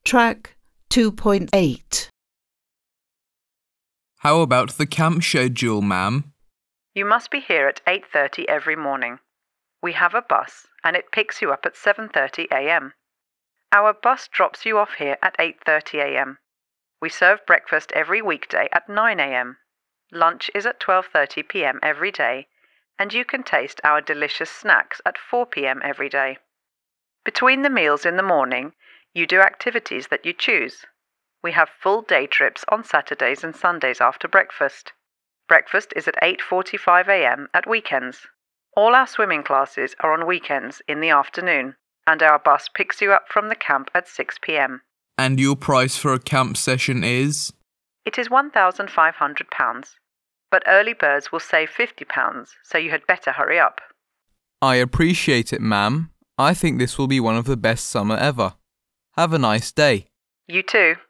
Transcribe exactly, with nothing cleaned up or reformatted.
Track two point eight. How about the camp schedule, ma'am? You must be here at eight thirty every morning. We have a bus and it picks you up at seven thirty a m. Our bus drops you off here at eight thirty a m. We serve breakfast every weekday at nine a m. Lunch is at twelve thirty p m every day, and you can taste our delicious snacks at four p m every day. Between the meals in the morning, you do activities that you choose. We have full day trips on Saturdays and Sundays after breakfast. Breakfast is at eight forty-five a m at weekends. All our swimming classes are on weekends in the afternoon, and our bus picks you up from the camp at six p m. And your price for a camp session is? It is one thousand five hundred pounds, but early birds will save fifty pounds, so you had better hurry up. I appreciate it, ma'am. I think this will be one of the best summer ever. Have a nice day. You too.